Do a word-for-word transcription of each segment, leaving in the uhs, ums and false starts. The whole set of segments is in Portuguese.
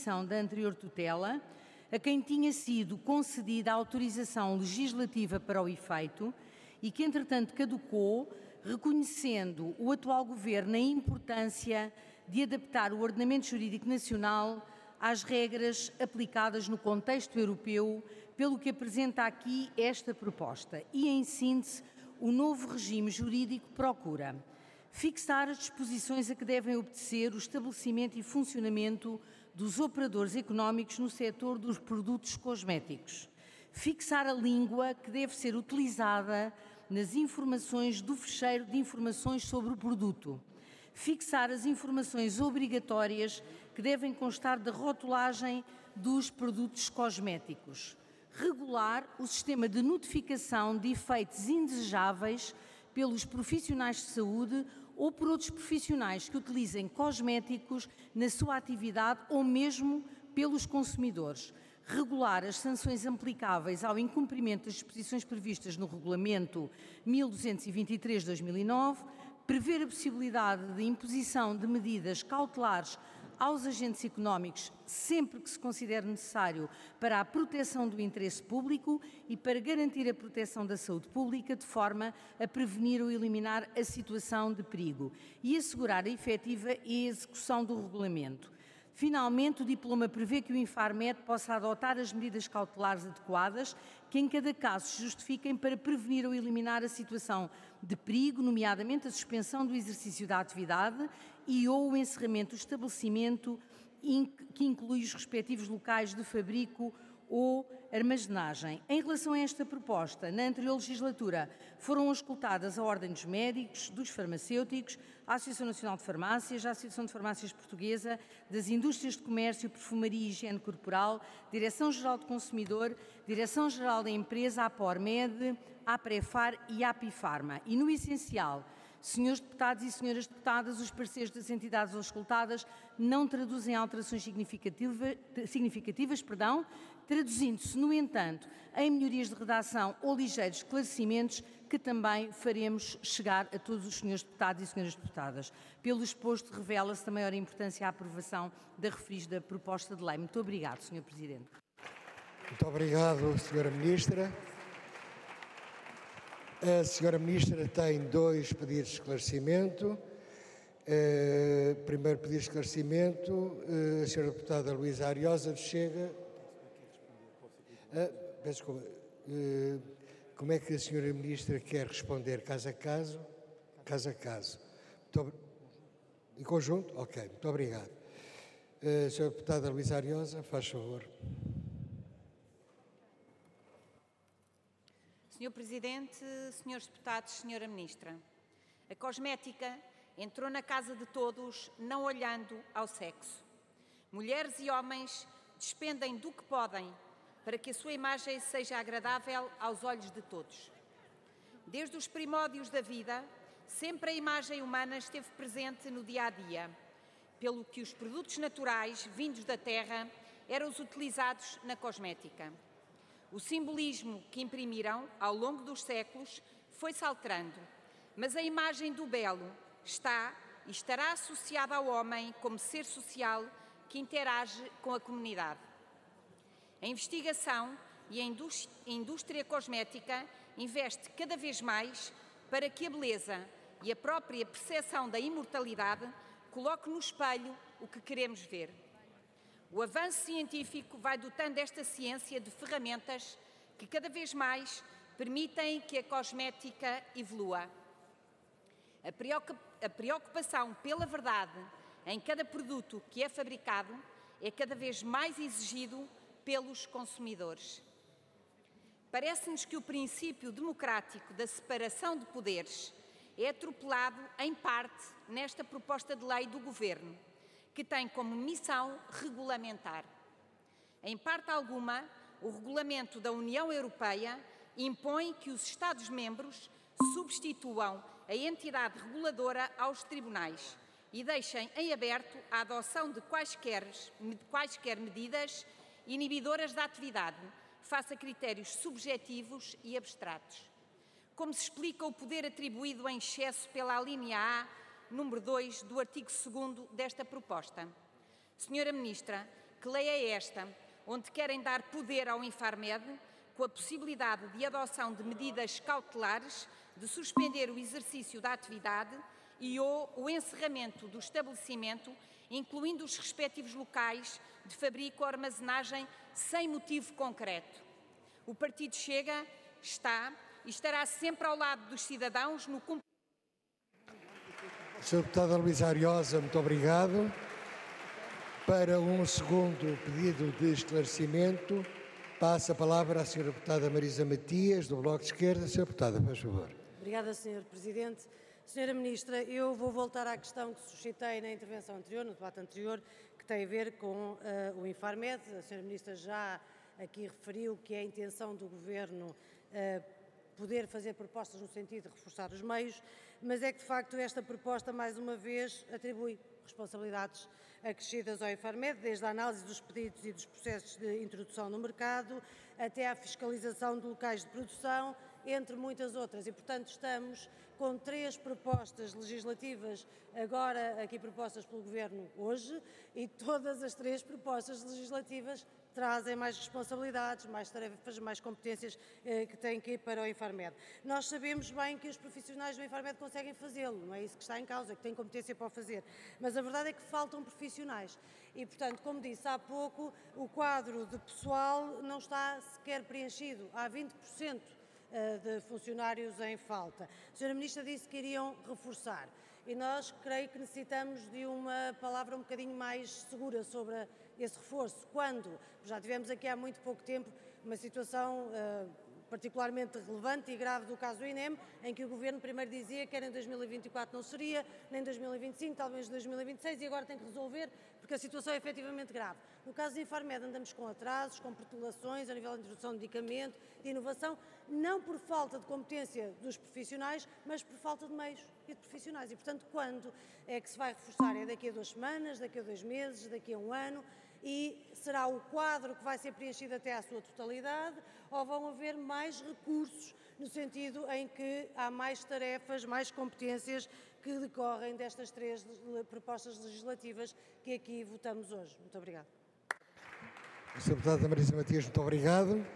extinção da anterior tutela, a quem tinha sido concedida a autorização legislativa para o efeito e que, entretanto, caducou, reconhecendo o atual Governo a importância de adaptar o ordenamento jurídico nacional às regras aplicadas no contexto europeu, pelo que apresenta aqui esta proposta. E, em síntese, o novo regime jurídico procura fixar as disposições a que devem obedecer o estabelecimento e funcionamento dos operadores económicos no setor dos produtos cosméticos, fixar a língua que deve ser utilizada nas informações do fecheiro de informações sobre o produto, fixar as informações obrigatórias que devem constar da rotulagem dos produtos cosméticos, regular o sistema de notificação de efeitos indesejáveis pelos profissionais de saúde ou por outros profissionais que utilizem cosméticos na sua atividade ou mesmo pelos consumidores, regular as sanções aplicáveis ao incumprimento das disposições previstas no Regulamento mil duzentos e vinte e três barra dois mil e nove, prever a possibilidade de imposição de medidas cautelares aos agentes económicos sempre que se considere necessário para a proteção do interesse público e para garantir a proteção da saúde pública de forma a prevenir ou eliminar a situação de perigo e assegurar a efetiva execução do regulamento. Finalmente, o diploma prevê que o Infarmed possa adotar as medidas cautelares adequadas que em cada caso se justifiquem para prevenir ou eliminar a situação de perigo, nomeadamente a suspensão do exercício da atividade e ou o encerramento do estabelecimento que inclui os respectivos locais de fabrico ou armazenagem. Em relação a esta proposta, na anterior legislatura foram auscultadas a Ordem dos Médicos, dos Farmacêuticos, a Associação Nacional de Farmácias, a Associação de Farmácias Portuguesa, das Indústrias de Comércio, Perfumaria e Higiene Corporal, Direção-Geral do Consumidor, Direção-Geral da Empresa, a Pormed, a Prefar e a Apifarma. E, no essencial, senhores deputados e senhoras deputadas, os pareceres das entidades auscultadas não traduzem alterações significativa, significativas, perdão, traduzindo-se, no entanto, em melhorias de redação ou ligeiros esclarecimentos que também faremos chegar a todos os senhores deputados e senhoras deputadas. Pelo exposto, revela-se da maior importância a aprovação da referida proposta de lei. Muito obrigado, senhor Presidente. Muito obrigado, senhora Ministra. A senhora Ministra tem dois pedidos de esclarecimento. Uh, primeiro pedido de esclarecimento, uh, a senhora deputada Luísa Ariosa do Chega. Uh, peço desculpa. Uh, como é que a senhora Ministra quer responder caso a caso? Caso a caso. Muito, em conjunto? Ok, muito obrigado. Uh, senhora deputada Luísa Ariosa, faz favor. senhor Presidente, senhores deputados, senhora Ministra, a cosmética entrou na casa de todos não olhando ao sexo. Mulheres e homens despendem do que podem para que a sua imagem seja agradável aos olhos de todos. Desde os primórdios da vida, sempre a imagem humana esteve presente no dia-a-dia, pelo que os produtos naturais vindos da terra eram os utilizados na cosmética. O simbolismo que imprimiram ao longo dos séculos foi-se alterando, mas a imagem do belo está e estará associada ao homem como ser social que interage com a comunidade. A investigação e a indústria cosmética investe cada vez mais para que a beleza e a própria percepção da imortalidade coloque no espelho o que queremos ver. O avanço científico vai dotando esta ciência de ferramentas que cada vez mais permitem que a cosmética evolua. A preocupação pela verdade em cada produto que é fabricado é cada vez mais exigido pelos consumidores. Parece-nos que o princípio democrático da separação de poderes é atropelado em parte nesta proposta de lei do Governo, que tem como missão regulamentar. Em parte alguma, o regulamento da União Europeia impõe que os Estados-membros substituam a entidade reguladora aos tribunais e deixem em aberto a adoção de quaisquer, de quaisquer medidas inibidoras da atividade, face a critérios subjetivos e abstratos. Como se explica o poder atribuído em excesso pela alínea A, número dois, do artigo segundo desta proposta? Senhora Ministra, Que lei é esta, onde querem dar poder ao Infarmed, com a possibilidade de adoção de medidas cautelares, de suspender o exercício da atividade e ou o encerramento do estabelecimento, incluindo os respectivos locais de fabrico ou armazenagem, sem motivo concreto. O Partido Chega está e estará sempre ao lado dos cidadãos no cumprimento. senhora Deputada Luísa Ariosa, muito obrigado. Para um segundo pedido de esclarecimento, passa a palavra à senhora Deputada Marisa Matias, do Bloco de Esquerda. senhora Deputada, por favor. Obrigada, senhor Presidente. senhora Ministra, eu vou voltar à questão que suscitei na intervenção anterior, no debate anterior, que tem a ver com uh, o Infarmed. A senhora Ministra já aqui referiu que é a intenção do Governo uh, poder fazer propostas no sentido de reforçar os meios, mas é que, de facto, esta proposta, mais uma vez, atribui responsabilidades acrescidas ao Infarmed, desde a análise dos pedidos e dos processos de introdução no mercado, até à fiscalização de locais de produção, entre muitas outras. E, portanto, estamos com três propostas legislativas, agora aqui propostas pelo Governo hoje, e todas as três propostas legislativas trazem mais responsabilidades, mais tarefas, mais competências eh, que têm que ir para o Infarmed. Nós sabemos bem que os profissionais do Infarmed conseguem fazê-lo, não é isso que está em causa, que têm competência para o fazer, mas a verdade é que faltam profissionais e, portanto, como disse há pouco, o quadro de pessoal não está sequer preenchido, há vinte por cento de funcionários em falta. A senhora Ministra disse que iriam reforçar e nós creio que necessitamos de uma palavra um bocadinho mais segura sobre esse reforço. Quando? Já tivemos aqui há muito pouco tempo uma situação uh, particularmente relevante e grave do caso do INEM, em que o Governo primeiro dizia que era em dois mil e vinte e quatro não seria, nem em dois mil e vinte e cinco, talvez em dois mil e vinte e seis, e agora tem que resolver porque a situação é efetivamente grave. No caso do Infarmed andamos com atrasos, com protelações a nível de introdução de medicamento, de inovação, não por falta de competência dos profissionais, mas por falta de meios e de profissionais. E, portanto, quando é que se vai reforçar? É daqui a duas semanas, daqui a dois meses, daqui a um ano? E será o quadro que vai ser preenchido até à sua totalidade ou vão haver mais recursos no sentido em que há mais tarefas, mais competências que decorrem destas três propostas legislativas que aqui votamos hoje? Muito obrigada. senhora Deputada Marisa Matias, muito obrigado.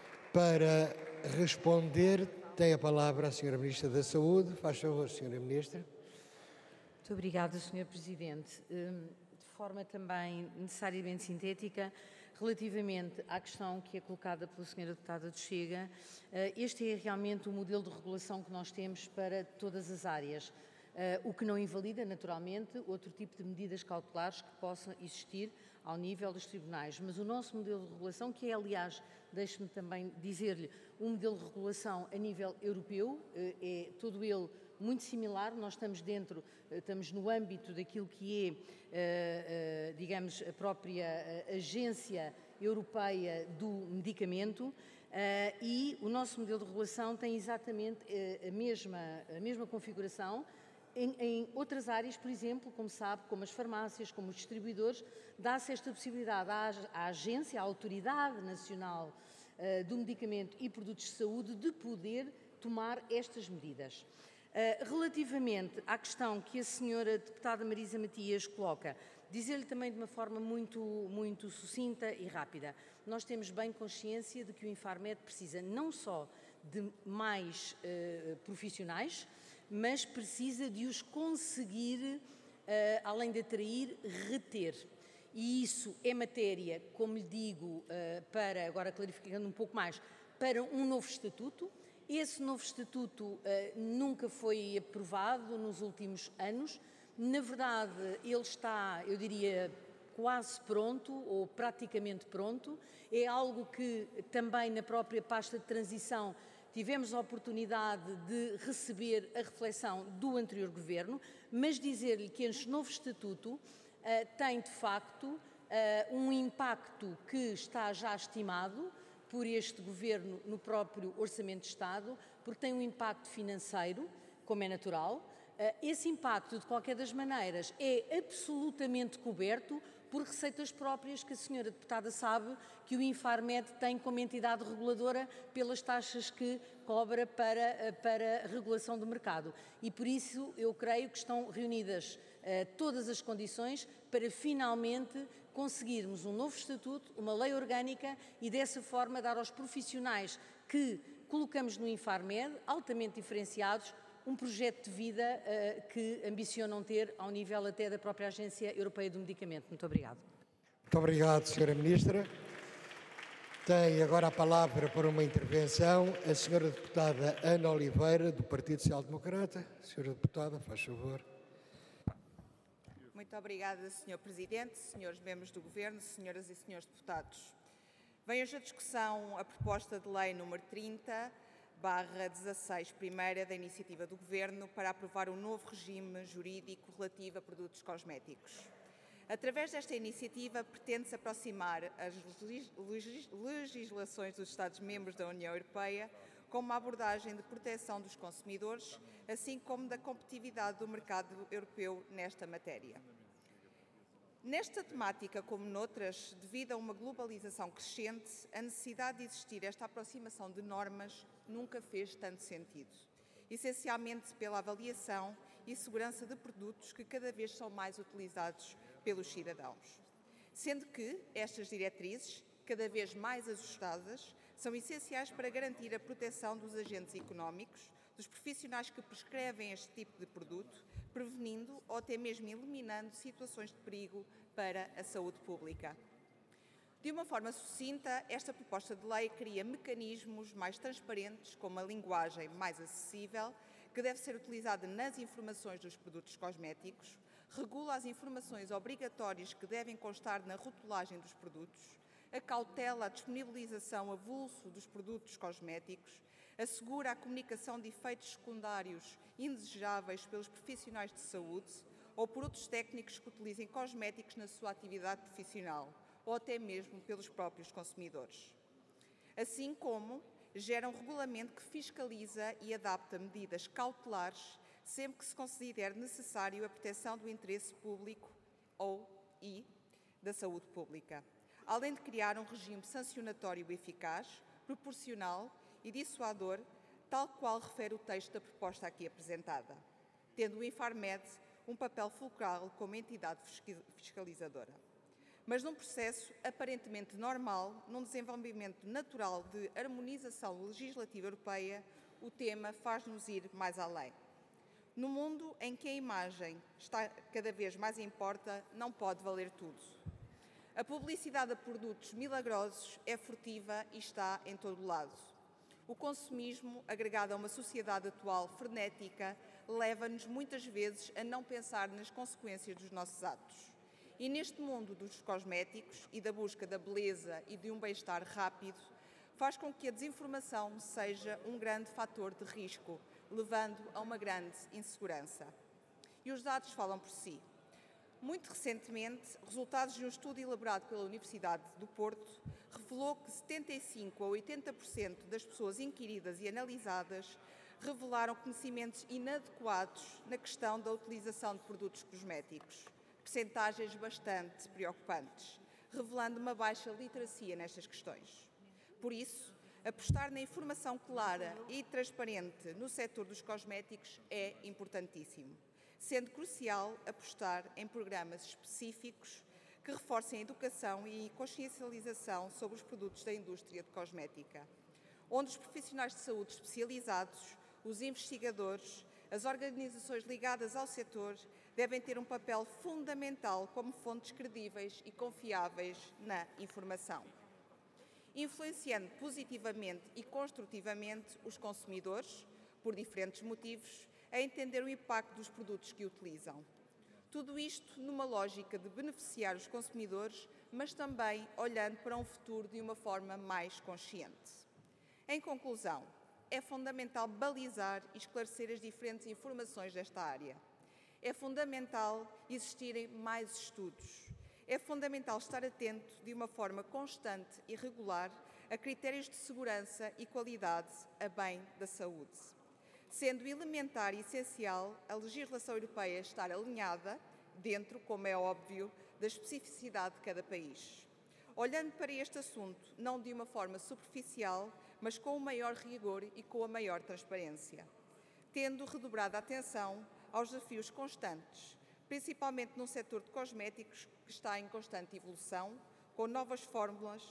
Para responder, tem a palavra a senhora Ministra da Saúde. Faz favor, senhora Ministra. Muito obrigada, senhor Presidente. De forma também necessariamente sintética, relativamente à questão que é colocada pela senhora Deputada do Chega, este é realmente o modelo de regulação que nós temos para todas as áreas, o que não invalida, naturalmente, outro tipo de medidas cautelares que possam existir ao nível dos tribunais. Mas o nosso modelo de regulação, que é, aliás, deixe-me também dizer-lhe, um modelo de regulação a nível europeu, é todo ele muito similar. Nós estamos dentro, estamos no âmbito daquilo que é, digamos, a própria Agência Europeia do Medicamento, e o nosso modelo de regulação tem exatamente a mesma, a mesma configuração. Em, em outras áreas, por exemplo, como sabe, como as farmácias, como os distribuidores, dá-se esta possibilidade à, à agência, à Autoridade Nacional uh, do Medicamento e Produtos de Saúde, de poder tomar estas medidas. Uh, relativamente à questão que a senhora Deputada Marisa Matias coloca, dizer-lhe também de uma forma muito, muito sucinta e rápida. Nós temos bem consciência de que o Infarmed precisa não só de mais uh, profissionais, mas precisa de os conseguir, uh, além de atrair, reter. E isso é matéria, como lhe digo, uh, para, agora clarificando um pouco mais, para um novo estatuto. Esse novo estatuto uh, nunca foi aprovado nos últimos anos. Na verdade, ele está, eu diria, quase pronto, ou praticamente pronto. É algo que também na própria pasta de transição tivemos a oportunidade de receber a reflexão do anterior Governo, mas dizer-lhe que este novo Estatuto uh, tem, de facto, uh, um impacto que está já estimado por este Governo no próprio Orçamento de Estado, porque tem um impacto financeiro, como é natural. Uh, esse impacto, de qualquer das maneiras, é absolutamente coberto por receitas próprias que a senhora Deputada sabe que o Infarmed tem como entidade reguladora pelas taxas que cobra para, para a regulação do mercado. E por isso eu creio que estão reunidas uh, todas as condições para finalmente conseguirmos um novo estatuto, uma lei orgânica e dessa forma dar aos profissionais que colocamos no Infarmed, altamente diferenciados, um projeto de vida uh, que ambicionam ter ao nível até da própria Agência Europeia do Medicamento. Muito obrigado. Muito obrigado, senhora Ministra. Tem agora a palavra para uma intervenção a senhora deputada Ana Oliveira, do Partido Social Democrata. Senhora deputada, faz favor. Muito obrigada, senhor Presidente, senhores membros do Governo, senhoras e senhores deputados. Vem hoje a discussão a proposta de lei número trinta barra dezasseis, primeira da iniciativa do Governo, para aprovar um novo regime jurídico relativo a produtos cosméticos. Através desta iniciativa, pretende-se aproximar as legislações dos Estados-membros da União Europeia com uma abordagem de proteção dos consumidores, assim como da competitividade do mercado europeu nesta matéria. Nesta temática, como noutras, devido a uma globalização crescente, a necessidade de existir esta aproximação de normas nunca fez tanto sentido, essencialmente pela avaliação e segurança de produtos que cada vez são mais utilizados pelos cidadãos. Sendo que estas diretrizes, cada vez mais ajustadas, são essenciais para garantir a proteção dos agentes económicos, dos profissionais que prescrevem este tipo de produto, prevenindo ou até mesmo eliminando situações de perigo para a saúde pública. De uma forma sucinta, esta proposta de lei cria mecanismos mais transparentes, com uma linguagem mais acessível, que deve ser utilizada nas informações dos produtos cosméticos, regula as informações obrigatórias que devem constar na rotulagem dos produtos, acautela a disponibilização avulso dos produtos cosméticos, assegura a comunicação de efeitos secundários indesejáveis pelos profissionais de saúde ou por outros técnicos que utilizem cosméticos na sua atividade profissional ou até mesmo pelos próprios consumidores. Assim como gera um regulamento que fiscaliza e adapta medidas cautelares sempre que se considere necessário a proteção do interesse público ou e da saúde pública, além de criar um regime sancionatório eficaz, proporcional e dissuador, tal qual refere o texto da proposta aqui apresentada, tendo o Infarmed um papel fulcral como entidade fiscalizadora. Mas num processo aparentemente normal, num desenvolvimento natural de harmonização legislativa europeia, o tema faz-nos ir mais além. No mundo em que a imagem está cada vez mais importa, não pode valer tudo. A publicidade de produtos milagrosos é furtiva e está em todo lado. O consumismo, agregado a uma sociedade atual frenética, leva-nos muitas vezes a não pensar nas consequências dos nossos atos. E neste mundo dos cosméticos e da busca da beleza e de um bem-estar rápido, faz com que a desinformação seja um grande fator de risco, levando a uma grande insegurança. E os dados falam por si. Muito recentemente, resultados de um estudo elaborado pela Universidade do Porto revelou que setenta e cinco a oitenta por cento das pessoas inquiridas e analisadas revelaram conhecimentos inadequados na questão da utilização de produtos cosméticos, percentagens bastante preocupantes, revelando uma baixa literacia nestas questões. Por isso, apostar na informação clara e transparente no setor dos cosméticos é importantíssimo, sendo crucial apostar em programas específicos que reforcem a educação e consciencialização sobre os produtos da indústria de cosmética, onde os profissionais de saúde especializados, os investigadores, as organizações ligadas ao setor devem ter um papel fundamental como fontes credíveis e confiáveis na informação, influenciando positivamente e construtivamente os consumidores, por diferentes motivos, a entender o impacto dos produtos que utilizam. Tudo isto numa lógica de beneficiar os consumidores, mas também olhando para um futuro de uma forma mais consciente. Em conclusão, é fundamental balizar e esclarecer as diferentes informações desta área. É fundamental existirem mais estudos. É fundamental estar atento de uma forma constante e regular a critérios de segurança e qualidade a bem da saúde, sendo elementar e essencial a legislação europeia estar alinhada dentro, como é óbvio, da especificidade de cada país. Olhando para este assunto, não de uma forma superficial, mas com o maior rigor e com a maior transparência, tendo redobrado a atenção aos desafios constantes, principalmente no setor de cosméticos, que está em constante evolução, com novas fórmulas,